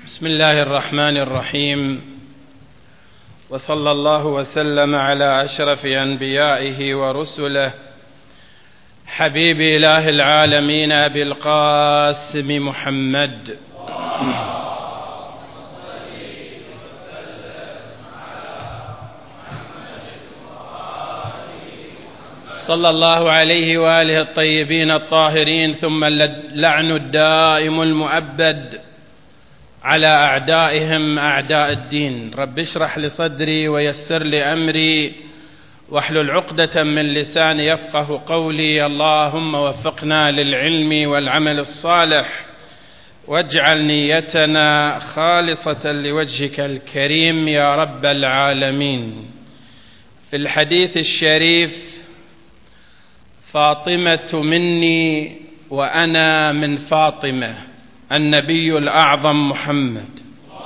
بسم الله الرحمن الرحيم، وصلى الله وسلم على أشرف أنبيائه ورسله حبيب إله العالمين أبي القاسم محمد صلى الله عليه وآله الطيبين الطاهرين، ثم اللعن الدائم المؤبد على أعدائهم أعداء الدين. رب اشرح لي صدري ويسر لي أمري واحلل عقدة من لساني يفقه قولي. اللهم وفقنا للعلم والعمل الصالح، واجعل نيتنا خالصة لوجهك الكريم يا رب العالمين. في الحديث الشريف: فاطمة مني وأنا من فاطمة، النبي الأعظم محمد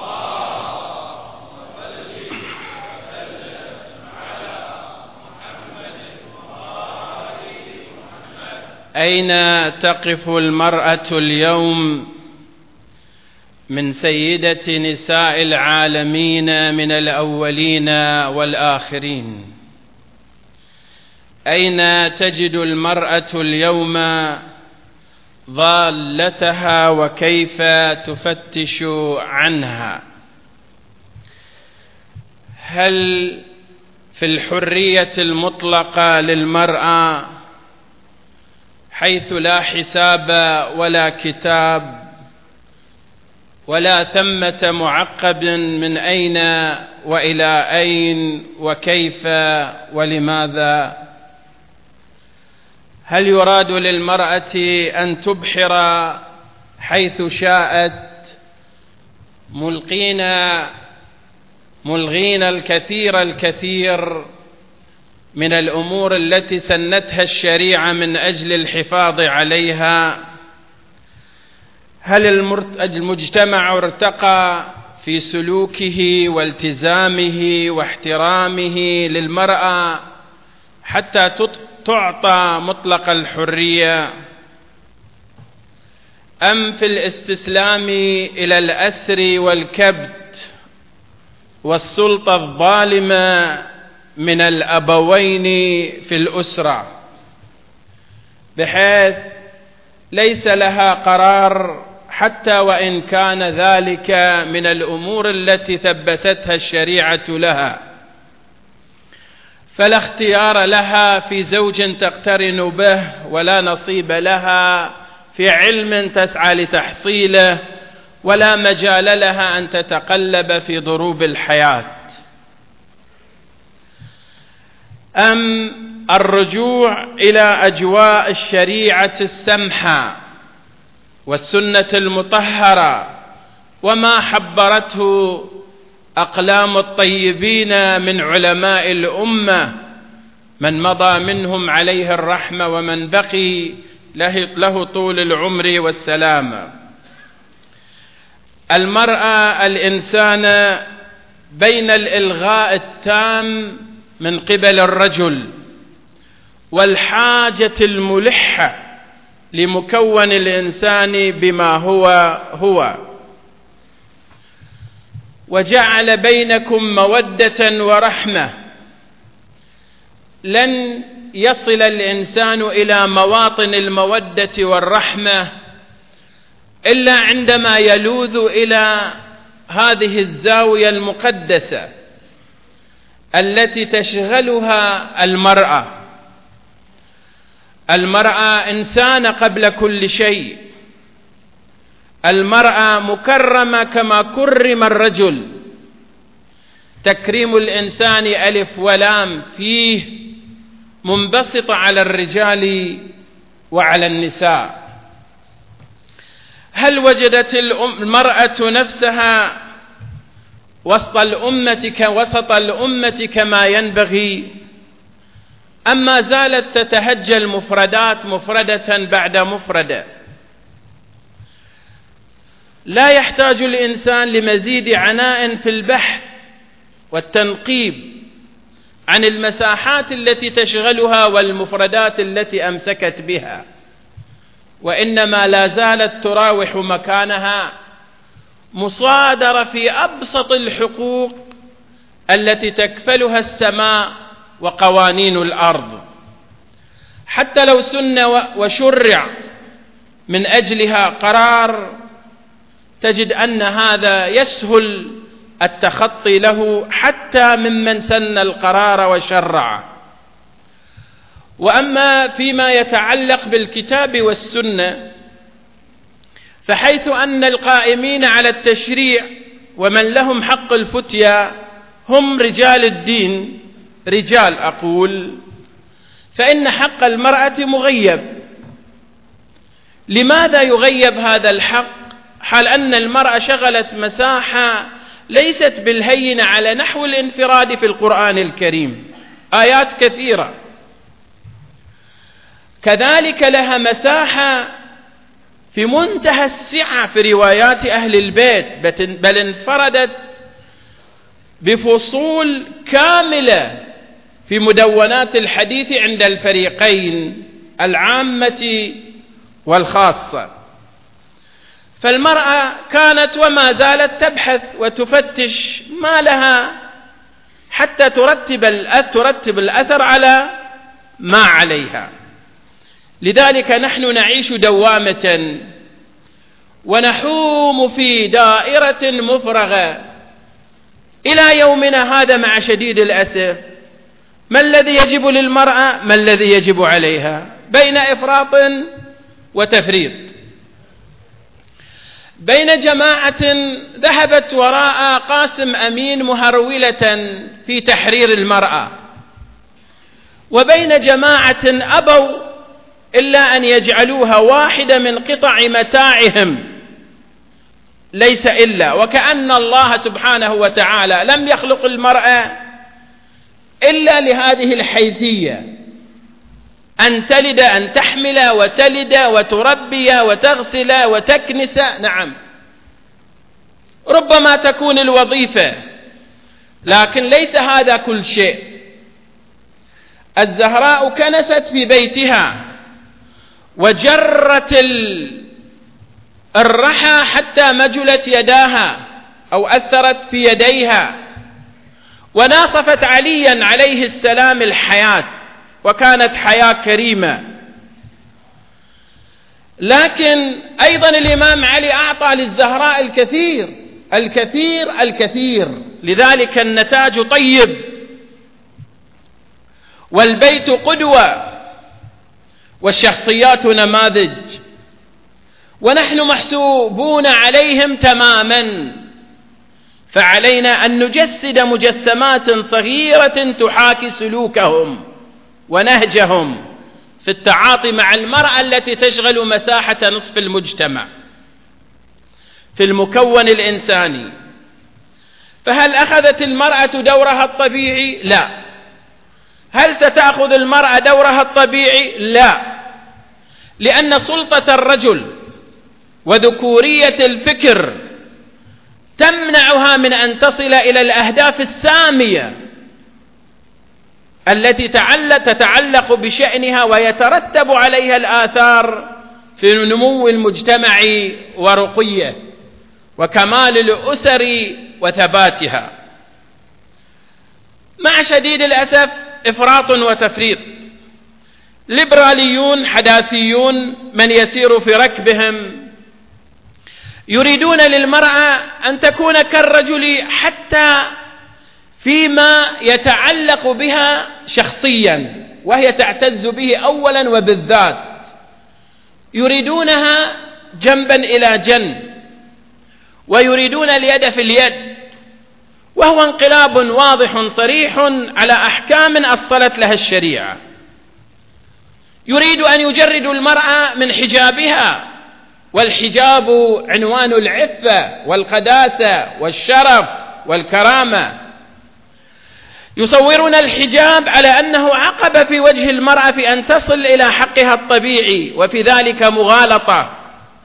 أين تقف المرأة اليوم من سيدة نساء العالمين من الأولين والآخرين؟ أين تجد المرأة اليوم ضالتها وكيف تفتش عنها؟ هل في الحرية المطلقة للمرأة حيث لا حساب ولا كتاب ولا ثمة معقب من أين وإلى أين وكيف ولماذا؟ هل يراد للمرأة أن تبحر حيث شاءت ملغين الكثير من الأمور التي سنتها الشريعة من أجل الحفاظ عليها؟ هل المجتمع ارتقى في سلوكه والتزامه واحترامه للمرأة حتى تعطى مطلق الحرية، أم في الاستسلام إلى الأسر والكبت والسلطة الظالمة من الأبوين في الأسرة، بحيث ليس لها قرار حتى وإن كان ذلك من الأمور التي ثبتتها الشريعة لها؟ فلا اختيار لها في زوج تقترن به، ولا نصيب لها في علم تسعى لتحصيله، ولا مجال لها أن تتقلب في ضروب الحياة. أم الرجوع إلى أجواء الشريعة السمحة والسنة المطهرة وما حبرته أقلام الطيبين من علماء الأمة، من مضى منهم عليه الرحمة ومن بقي له طول العمر والسلامة؟ المرأة الإنسان بين الإلغاء التام من قبل الرجل والحاجة الملحة لمكون الإنسان بما هو، وجعل بينكم مودة ورحمة. لن يصل الإنسان إلى مواطن المودة والرحمة إلا عندما يلوذ إلى هذه الزاوية المقدسة التي تشغلها المرأة. المرأة إنسان قبل كل شيء، المرأة مكرمة كما كرم الرجل. تكريم الإنسان ألف ولام فيه منبسط على الرجال وعلى النساء. هل وجدت المرأة نفسها وسط الأمة كما ينبغي، أم ما زالت تتهجى المفردات مفردة بعد مفردة؟ لا يحتاج الإنسان لمزيد عناء في البحث والتنقيب عن المساحات التي تشغلها والمفردات التي أمسكت بها، وإنما لا زالت تراوح مكانها مصادرة في أبسط الحقوق التي تكفلها السماء وقوانين الأرض، حتى لو سن وشرع من أجلها قرار تجد أن هذا يسهل التخطي له حتى ممن سن القرار وشرعه. وأما فيما يتعلق بالكتاب والسنة، فحيث أن القائمين على التشريع ومن لهم حق الفتيا هم رجال الدين، رجال أقول، فإن حق المرأة مغيب. لماذا يغيب هذا الحق حال أن المرأة شغلت مساحة ليست بالهين على نحو الانفراد في القرآن الكريم؟ آيات كثيرة. كذلك لها مساحة في منتهى السعة في روايات أهل البيت، بل انفردت بفصول كاملة في مدونات الحديث عند الفريقين العامة والخاصة. فالمرأة كانت وما زالت تبحث وتفتش ما لها حتى ترتب الأثر على ما عليها. لذلك نحن نعيش دوامة ونحوم في دائرة مفرغة إلى يومنا هذا مع شديد الأسف. ما الذي يجب للمرأة؟ ما الذي يجب عليها؟ بين إفراط وتفريط، بين جماعة ذهبت وراء قاسم أمين مهرولة في تحرير المرأة، وبين جماعة أبوا إلا أن يجعلوها واحدة من قطع متاعهم، ليس إلا وكأن الله سبحانه وتعالى لم يخلق المرأة إلا لهذه الحيثية، أن تلد، أن تحمل وتلد وتربي وتغسل وتكنس. نعم، ربما تكون الوظيفة، لكن ليس هذا كل شيء. الزهراء كنست في بيتها وجرت الرحى حتى مجلت يداها أو أثرت في يديها، وناصفت عليا عليه السلام الحياة، وكانت حياة كريمة. لكن أيضا الإمام علي أعطى للزهراء الكثير الكثير الكثير، لذلك النتاج طيب والبيت قدوة والشخصيات نماذج، ونحن محسوبون عليهم تماما. فعلينا أن نجسد مجسمات صغيرة تحاكي سلوكهم ونهجهم في التعاطي مع المرأة التي تشغل مساحة نصف المجتمع في المكون الإنساني. فهل أخذت المرأة دورها الطبيعي؟ لا. هل ستأخذ المرأة دورها الطبيعي؟ لا، لأن سلطة الرجل وذكورية الفكر تمنعها من أن تصل إلى الأهداف السامية التي تتعلق بشأنها ويترتب عليها الآثار في نمو المجتمع ورقيه وكمال الأسر وثباتها. مع شديد الأسف إفراط وتفريط. ليبراليون حداثيون من يسير في ركبهم يريدون للمرأة أن تكون كالرجل حتى فيما يتعلق بها شخصيا، وهي تعتز به أولا وبالذات. يريدونها جنبا إلى جنب، ويريدون اليد في اليد، وهو انقلاب واضح صريح على أحكام أصلت لها الشريعة. يريد أن يجردوا المرأة من حجابها، والحجاب عنوان العفة والقداسة والشرف والكرامة. يصورون الحجاب على أنه عقبة في وجه المرأة في أن تصل إلى حقها الطبيعي، وفي ذلك مغالطة.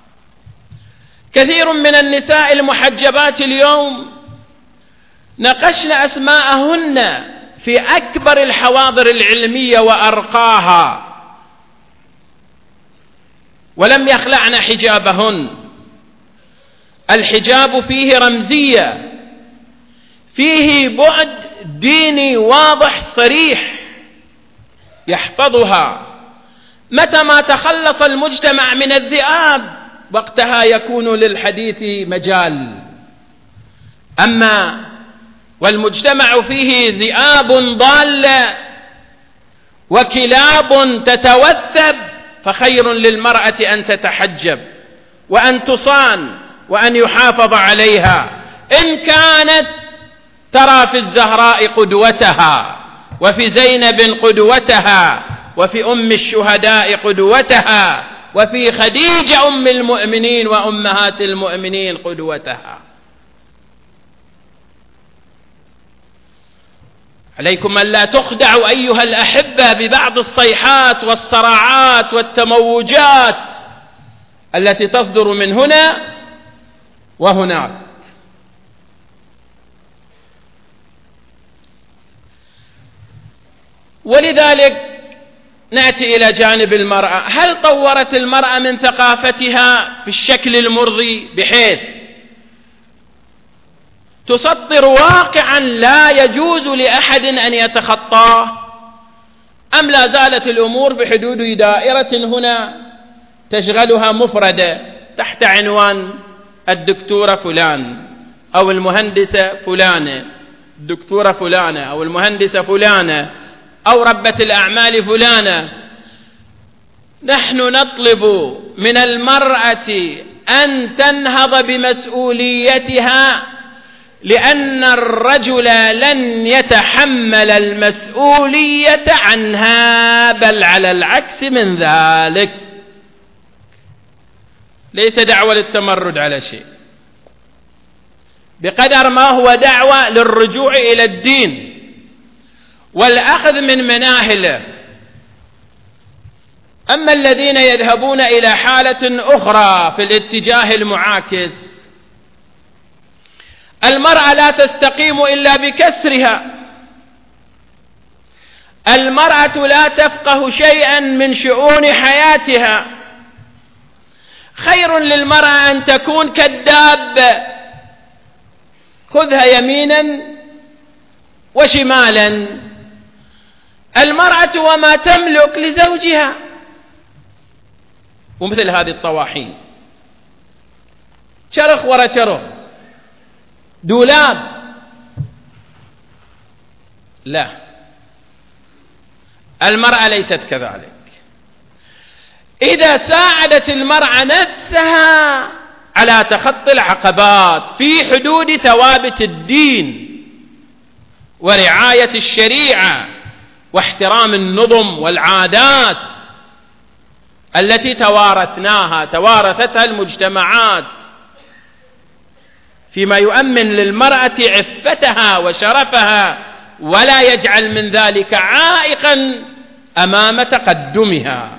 كثير من النساء المحجبات اليوم نقشن أسماءهن في أكبر الحواضر العلمية وأرقاها، ولم يخلعن حجابهن. الحجاب فيه رمزية، فيه بعد ديني واضح صريح يحفظها. متى ما تخلص المجتمع من الذئاب وقتها يكون للحديث مجال. أما والمجتمع فيه ذئاب ضالة وكلاب تتوثب فخير للمرأة أن تتحجب وأن تصان وأن يحافظ عليها، إن كانت ترى في الزهراء قدوتها، وفي زينب قدوتها، وفي أم الشهداء قدوتها، وفي خديجة أم المؤمنين وأمهات المؤمنين قدوتها. عليكم أن لا تخدعوا أيها الأحبة ببعض الصيحات والصراعات والتموجات التي تصدر من هنا وهناك. ولذلك نأتي إلى جانب المرأة. هل طورت المرأة من ثقافتها في الشكل المرضي بحيث تسطر واقعا لا يجوز لأحد أن يتخطاه، أم لا زالت الأمور في حدود دائرة هنا تشغلها مفردة تحت عنوان الدكتورة فلان أو المهندسة فلانة، الدكتورة فلانة أو المهندسة فلانة أو ربة الأعمال فلانة؟ نحن نطلب من المرأة أن تنهض بمسؤوليتها، لأن الرجل لن يتحمل المسؤولية عنها، بل على العكس من ذلك. ليس دعوة للتمرد على شيء، بقدر ما هو دعوة للرجوع إلى الدين والأخذ من مناهله. أما الذين يذهبون إلى حالة أخرى في الاتجاه المعاكس، المرأة لا تستقيم إلا بكسرها، المرأة لا تفقه شيئا من شؤون حياتها. خير للمرأة أن تكون كالدابة، خذها يمينا وشمالا. المرأة وما تملك لزوجها، ومثل هذه الطواحين شرخ ورا شرخ، دولاب. لا، المرأة ليست كذلك. إذا ساعدت المرأة نفسها على تخطي العقبات في حدود ثوابت الدين ورعاية الشريعة واحترام النظم والعادات التي توارثتها المجتمعات، فيما يؤمن للمرأة عفتها وشرفها ولا يجعل من ذلك عائقا أمام تقدمها.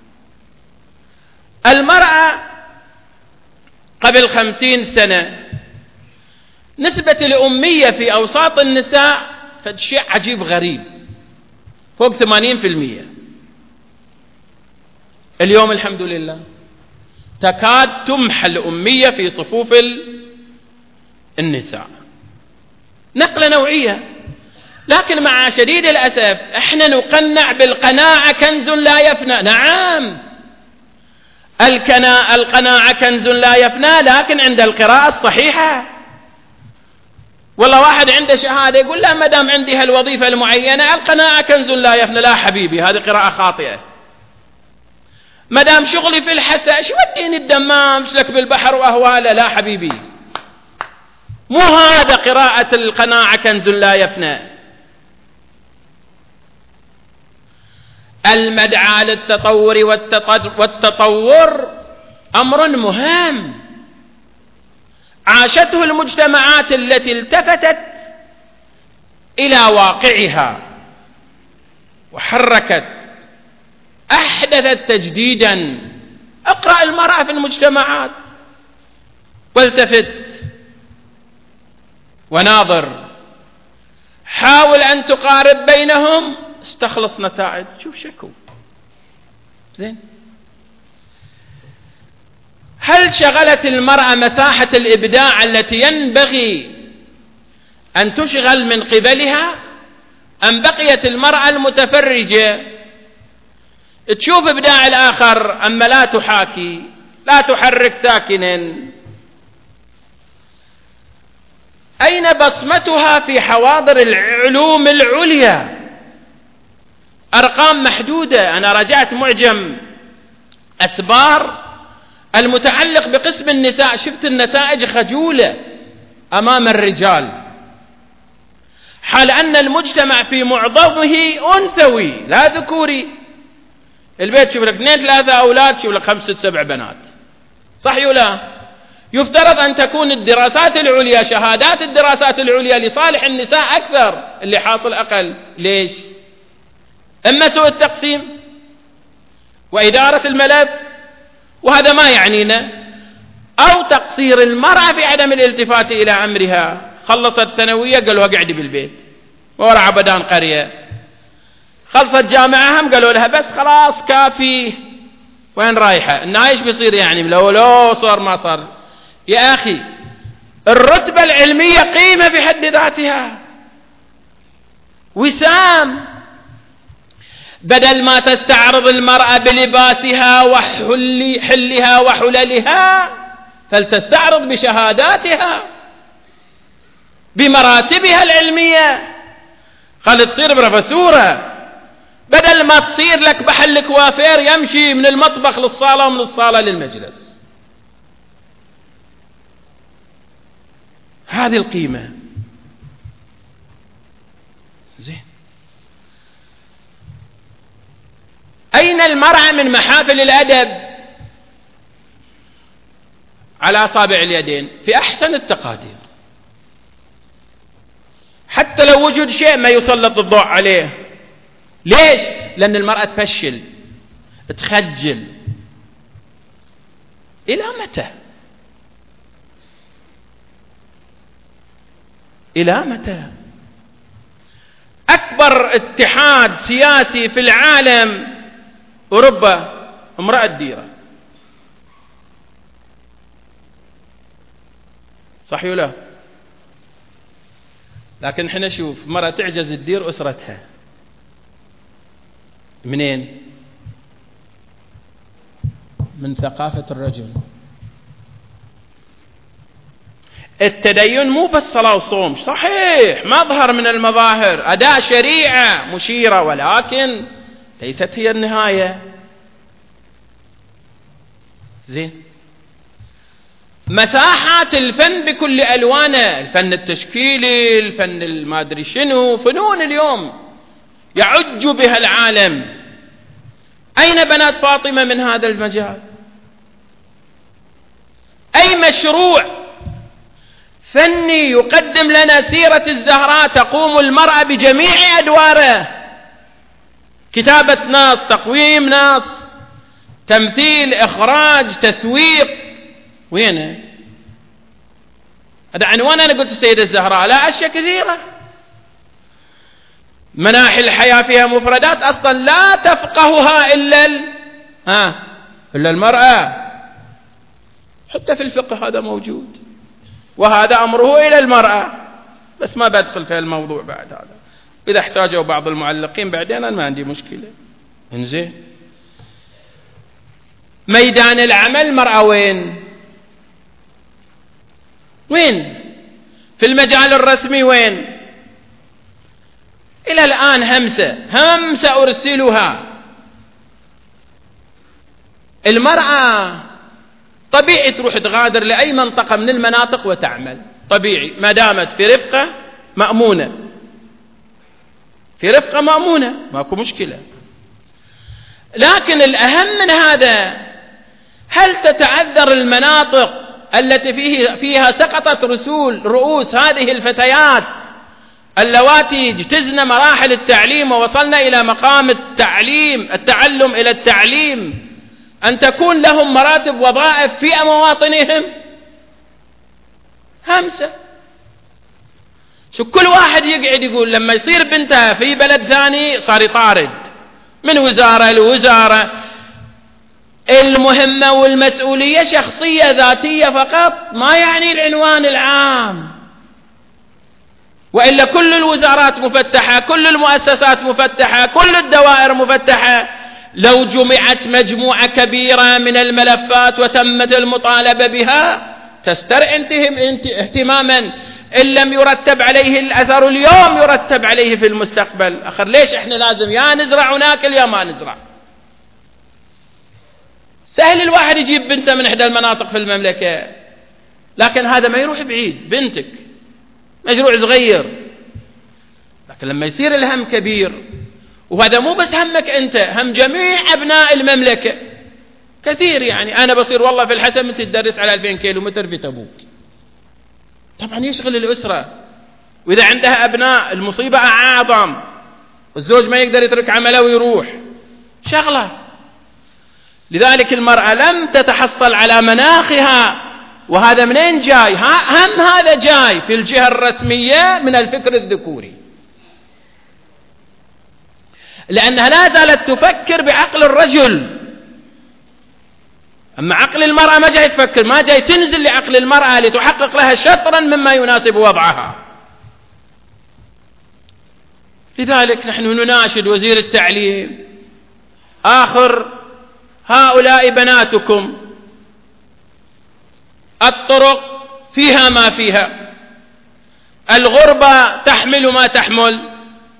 المرأة قبل 50 سنة نسبة الأمية في أوساط النساء فشيء عجيب غريب، فوق 80%. اليوم الحمد لله تكاد تمحى الأمية في صفوف النساء، نقلة نوعية. لكن مع شديد الأسف احنا نقنع بالقناعة كنز لا يفنى. نعم، القناعة كنز لا يفنى، لكن عند القراءة الصحيحة. والله واحد عنده شهادة يقول لا، ما دام عندي هالوظيفة المعينة القناعة كنز لا يفنى. لا حبيبي، هذه قراءة خاطئة. ما دام شغلي في الحسا، شو وديني الدمام، شلك بالبحر وأهواله. لا حبيبي، مو هذا قراءة القناعة كنز لا يفنى. المدعى للتطور والتطور أمر مهم عاشته المجتمعات التي التفتت إلى واقعها وحركت، أحدثت تجديدا. اقرأ المرأة في المجتمعات والتفت وناظر، حاول أن تقارب بينهم، استخلص نتائج. شوف شكو زين. هل شغلت المرأة مساحة الإبداع التي ينبغي أن تشغل من قبلها، أم بقيت المرأة المتفرجة تشوف إبداع الآخر أما لا تحاكي، لا تحرك ساكنا؟ أين بصمتها في حواضر العلوم العليا؟ أرقام محدودة. أنا رجعت معجم أسبار المتعلق بقسم النساء، شفت النتائج خجولة أمام الرجال، حال أن المجتمع في معظمه أنثوي لا ذكوري. البيت شوف لك 2-3 أولاد، شوف لك 5-7 بنات، صح ولا؟ يفترض أن تكون الدراسات العليا، شهادات الدراسات العليا لصالح النساء أكثر، اللي حاصل أقل. ليش؟ إما سوء التقسيم وإدارة الملف، وهذا ما يعنينا، أو تقصير المرأة في عدم الالتفات إلى أمرها. خلصت ثانوية قالوا قعدي بالبيت ورا عبدان قرية، خلصت جامعة هم قالوا لها بس خلاص كافي، وين رايحة؟ النايش بيصير يعني لو صار ما صار. يا أخي الرتبة العلمية قيمة في حد ذاتها، وسام. بدل ما تستعرض المرأة بلباسها وحلها وحللها، فلتستعرض بشهاداتها بمراتبها العلمية. خلت تصير بروفيسورة، بدل ما تصير لك بحل كوافير يمشي من المطبخ للصالة ومن الصالة للمجلس. هذه القيمة. زين، أين المرأة من محافل الأدب؟ على أصابع اليدين في أحسن التقادير، حتى لو وجد شيء ما يسلط الضوء عليه. ليش؟ لأن المرأة تفشل، تخجل. إلى متى؟ إلى متى؟ أكبر اتحاد سياسي في العالم أوروبا، امرأة ديرة، صح ولا؟ لكن احنا شوف، مرأة تعجز تدير أسرتها منين؟ من ثقافة الرجل. التدين مو بس صلاة وصوم، صحيح مظهر من المظاهر، أداء شريعة مشيرة، ولكن ليست هي النهاية. زين، مساحات الفن بكل ألوانه، الفن التشكيلي، الفن المادري شنو، فنون اليوم يعج بها العالم. أين بنات فاطمة من هذا المجال؟ أي مشروع فني يقدم لنا سيرة الزهراء تقوم المرأة بجميع أدواره؟ كتابة نص، تقويم نص، تمثيل، إخراج، تسويق، وينه؟ هذا عنوان. أنا قلت السيدة الزهراء، لا، أشياء كثيرة. مناحي الحياة فيها مفردات أصلا لا تفقهها إلا المرأة. حتى في الفقه هذا موجود، وهذا أمره إلى المرأة، بس ما بدخل في الموضوع بعد هذا. إذا احتاجوا بعض المعلقين بعدين أنا ما عندي مشكلة. انزين، ميدان العمل مرأة وين؟ في المجال الرسمي وين؟ إلى الآن همسة أرسلها. المرأة طبيعي تروح تغادر لأي منطقة من المناطق وتعمل، طبيعي ما دامت في رفقة مأمونة، في رفقة مأمونة ماكو مشكلة. لكن الأهم من هذا، هل تتعذر المناطق التي فيها سقطت رؤوس هذه الفتيات اللواتي اجتزن مراحل التعليم ووصلنا إلى مقام التعلم إلى التعليم، أن تكون لهم مراتب وظائف في مواطنهم؟ همسة. شو كل واحد يقعد يقول لما يصير بنتها في بلد ثاني صار يطارد من وزارة لوزارة. المهمة والمسؤولية شخصية ذاتية فقط، ما يعني العنوان العام. وإلا كل الوزارات مفتحة، كل المؤسسات مفتحة، كل الدوائر مفتحة. لو جمعت مجموعة كبيرة من الملفات وتمت المطالبة بها تسترعي اهتماما إن لم يرتب عليه الأثر اليوم يرتب عليه في المستقبل. آخر ليش إحنا لازم يا نزرع وناكل يا ما نزرع؟ سهل الواحد يجيب بنته من إحدى المناطق في المملكة، لكن هذا ما يروح بعيد. بنتك مشروع صغير، لكن لما يصير الهم كبير، وهذا مو بس همك أنت، هم جميع أبناء المملكة كثير. يعني أنا بصير والله في الحسن أنت تدرس على 2000 كيلومتر في تبوك، طبعا يشغل الأسرة، وإذا عندها أبناء المصيبة أعظم، والزوج ما يقدر يترك عمله ويروح شغله. لذلك المرأة لم تتحصل على مناخها، وهذا منين جاي؟ هم هذا جاي في الجهة الرسمية من الفكر الذكوري، لأنها لا زالت تفكر بعقل الرجل. أما عقل المرأة ما جاي تفكر، ما جاي تنزل لعقل المرأة لتحقق لها شطرا مما يناسب وضعها. لذلك نحن نناشد وزير التعليم: آخر هؤلاء بناتكم، الطرق فيها ما فيها، الغربة تحمل ما تحمل،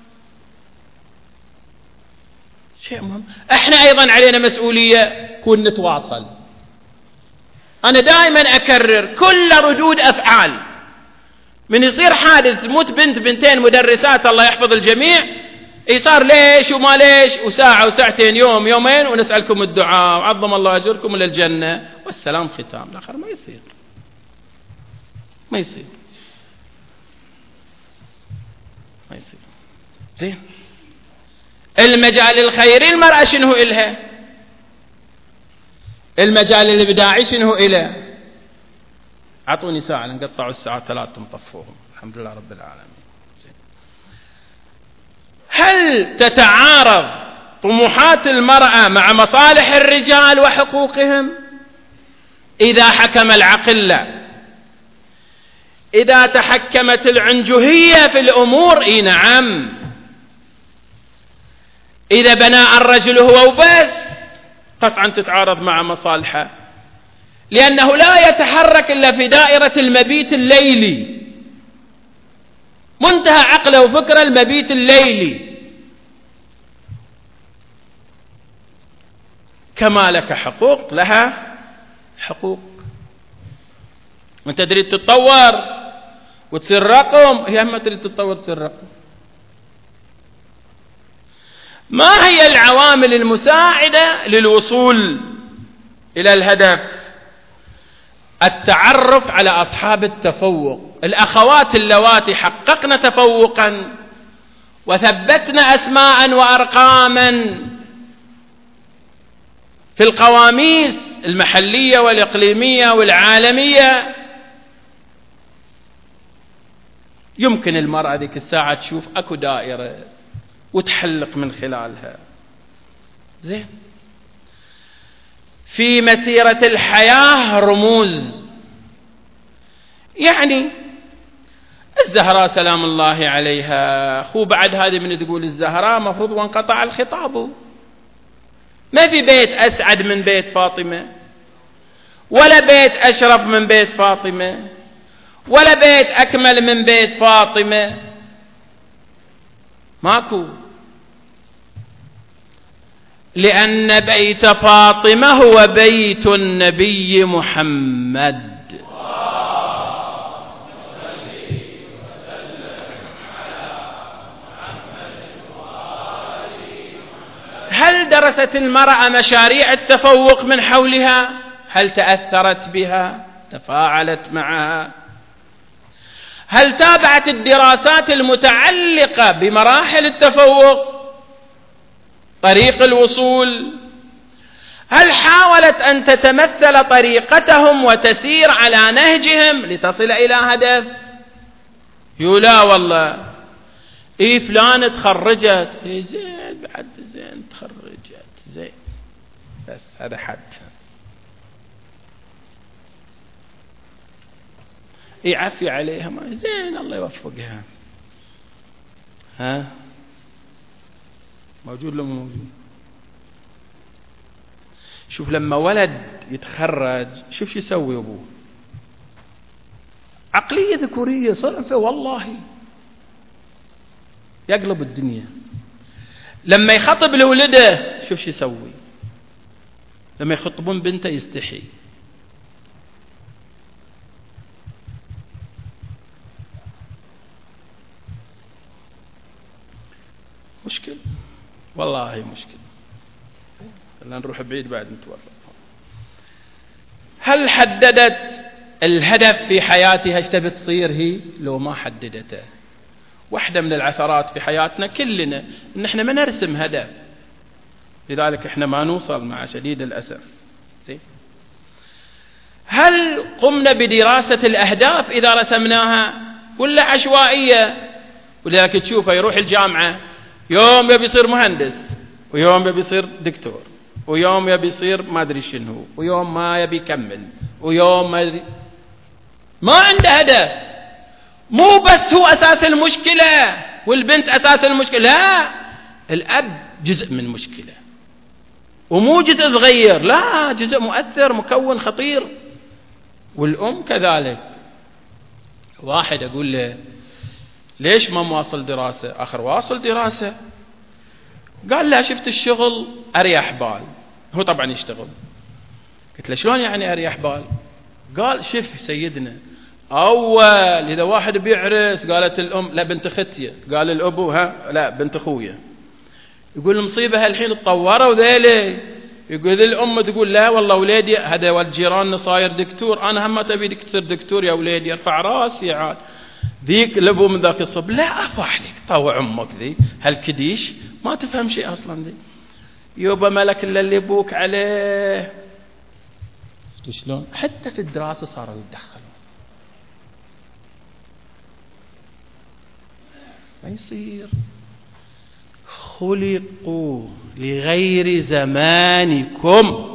شيء مهم. احنا ايضا علينا مسؤولية، كون نتواصل. انا دائما اكرر كل ردود افعال من يصير حادث موت بنت بنتين مدرسات الله يحفظ الجميع، يصار ليش وما ليش، وساعة وساعتين يوم يومين ونسألكم الدعاء وعظم الله أجركم للجنة والسلام ختام. الآخر ما يصير، ما يصير، ما يصير. زين، المجال الخيري المرأة شنو إلها؟ المجال الإبداعي شنو إله؟ أعطوني ساعة نقطعوا الساعة 3 مطفوهم. الحمد لله رب العالمين. هل تتعارض طموحات المرأة مع مصالح الرجال وحقوقهم؟ إذا حكم العقل لا. إذا تحكمت العنجهية في الأمور إي نعم. إذا بناء الرجل هو وبس قطعا تتعارض مع مصالحه، لأنه لا يتحرك إلا في دائرة المبيت الليلي، منتهى عقله وفكره المبيت الليلي. كما لك حقوق لها حقوق. وانت تريد تتطور وتصير رقم، هي ما تريد تتطور تصير رقم. ما هي العوامل المساعدة للوصول إلى الهدف؟ التعرف على أصحاب التفوق، الأخوات اللواتي حققن تفوقا وثبتن أسماء وأرقاما في القواميس المحلية والإقليمية والعالمية. يمكن المرأة ذيك الساعة تشوف أكو دائرة وتحلق من خلالها. زين، في مسيرة الحياة رموز. يعني الزهراء سلام الله عليها، خو بعد هذه من تقول الزهراء مفروض وانقطع الخطاب. ما في بيت أسعد من بيت فاطمة، ولا بيت أشرف من بيت فاطمة، ولا بيت أكمل من بيت فاطمة، ماكو. لأن بيت فاطمة هو بيت النبي محمد. هل درست المرأة مشاريع التفوق من حولها؟ هل تأثرت بها؟ تفاعلت معها؟ هل تابعت الدراسات المتعلقة بمراحل التفوق، طريق الوصول؟ هل حاولت أن تتمثل طريقتهم وتسير على نهجهم لتصل إلى هدف؟ لا والله، فلان تخرجت، زين بعد زين تخرجت زين، بس هذا حد. يعفي عليها ما زين الله يوفقها. ها موجود لو موجود؟ شوف لما ولد يتخرج شوف شو يسوي أبوه، عقلية ذكورية صرفة والله يقلب الدنيا. لما يخطب لولده شوف شو يسوي، لما يخطبون بنته يستحي. مشكل والله مشكل. خلينا نروح بعيد بعد نتورط. هل حددت الهدف في حياتها ايش تبي تصير هي؟ لو ما حددته. واحدة من العثرات في حياتنا كلنا ان احنا ما نرسم هدف، لذلك احنا ما نوصل مع شديد الأسف. هل قمنا بدراسة الأهداف إذا رسمناها ولا عشوائية؟ ولذلك تشوفه يروح الجامعة يوم يبي يصير مهندس، ويوم يبي يصير دكتور، ويوم يبي يصير ما أدري شنو، ويوم ما يبي يكمل، ويوم ما عنده هدف. مو بس هو أساس المشكلة والبنت أساس المشكلة، لا، الأب جزء من مشكلة ومو جزء صغير، لا، جزء مؤثر مكون خطير، والأم كذلك. واحد أقول له ليش ما مواصل دراسة؟ آخر واصل دراسة. قال لا شفت الشغل أريح بال. هو طبعا يشتغل. قلت له شلون يعني أريح بال؟ قال شوف سيدنا، أول إذا واحد بيعرس قالت الأم لا بنت ختية، قال الأبو ها لا بنت أخويا. يقول المصيبة هالحين تطوروا ذيلي. يقول الأم تقول لا والله ولادي هذا ولد جيراننا صاير دكتور، أنا هم ما تبي تصير دكتور يا ولادي، ارفع راسي عاد. ذيك الأبو من ذاك الصب لا أفرح لك طوع أمك ذي هالكديش ما تفهم شيء أصلا ذي يوبا ملك إلا اللي يبوك عليه. شفتوا شلون؟ حتى في الدراسة صاروا يتدخلوا. ما يصير. خلقوا لغير زمانكم،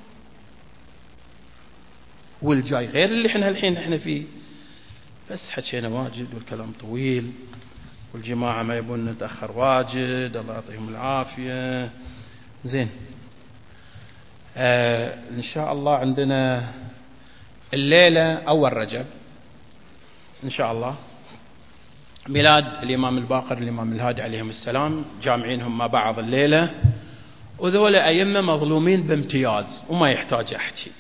والجاي غير اللي احنا الحين فيه. بس حكينا واجد والكلام طويل، والجماعة ما يبون نتأخر واجد، الله يعطيهم العافية. زين، إن شاء الله عندنا الليلة أول رجب إن شاء الله ميلاد الإمام الباقر الإمام الهادي عليهم السلام، جامعينهم مع بعض الليلة، وذولا أئمة مظلومين بامتياز وما يحتاج أحكي.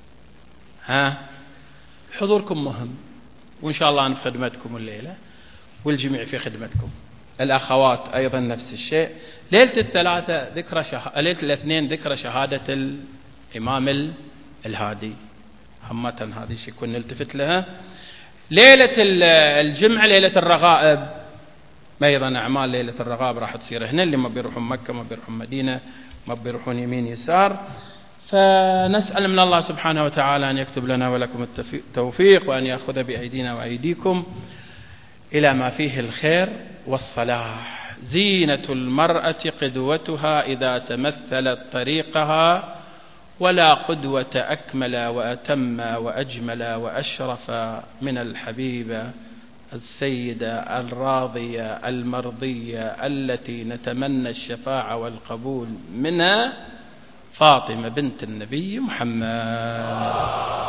حضوركم مهم، وإن شاء الله أنا في خدمتكم الليلة، والجميع في خدمتكم. الأخوات أيضا نفس الشيء. ليلة الثلاثة ليلة الاثنين ذكرى شهادة الإمام الهادي، همة هذه شيء كنا نلتفت لها. ليلة الجمعة ليلة الرغائب، أيضا أعمال ليلة الرغائب راح تصير هنا، اللي ما بيروحون مكة ما بيروحون مدينة ما بيروحون يمين يسار. فنسأل من الله سبحانه وتعالى أن يكتب لنا ولكم التوفيق، وأن يأخذ بأيدينا وأيديكم إلى ما فيه الخير والصلاح. زينة المرأة قدوتها إذا تمثلت طريقها، ولا قدوة أكمل وأتم وأجمل وأشرف من الحبيبة السيدة الراضية المرضية التي نتمنى الشفاعة والقبول منها، فاطمة بنت النبي محمد.